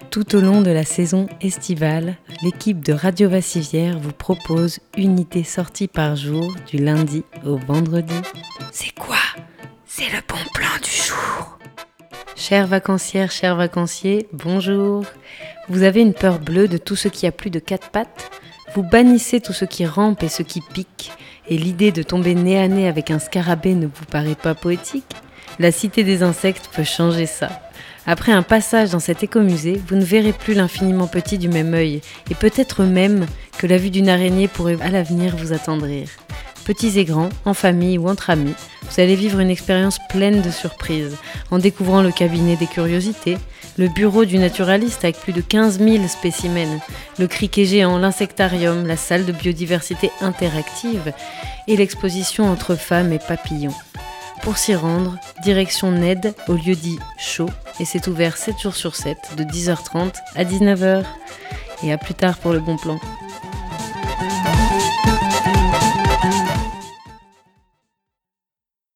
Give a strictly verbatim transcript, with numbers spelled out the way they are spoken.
Tout au long de la saison estivale, l'équipe de Radio Vassivière vous propose une idée sortie par jour du lundi au vendredi. C'est quoi ? C'est le bon plan du jour. Chères vacancières, chers vacanciers, bonjour. Vous avez une peur bleue de tout ce qui a plus de quatre pattes ? Vous bannissez tout ce qui rampe et ce qui pique, et l'idée de tomber nez à nez avec un scarabée ne vous paraît pas poétique ? La cité des insectes peut changer ça. Après un passage dans cet écomusée, vous ne verrez plus l'infiniment petit du même œil, et peut-être même que la vue d'une araignée pourrait à l'avenir vous attendrir. Petits et grands, en famille ou entre amis, vous allez vivre une expérience pleine de surprises, en découvrant le cabinet des curiosités, le bureau du naturaliste avec plus de quinze mille spécimens, le criquet géant, l'insectarium, la salle de biodiversité interactive et l'exposition entre femmes et papillons. Pour s'y rendre, direction Ned au lieu-dit chaud, et c'est ouvert sept jours sur sept, de dix heures trente à dix-neuf heures. Et à plus tard pour le bon plan.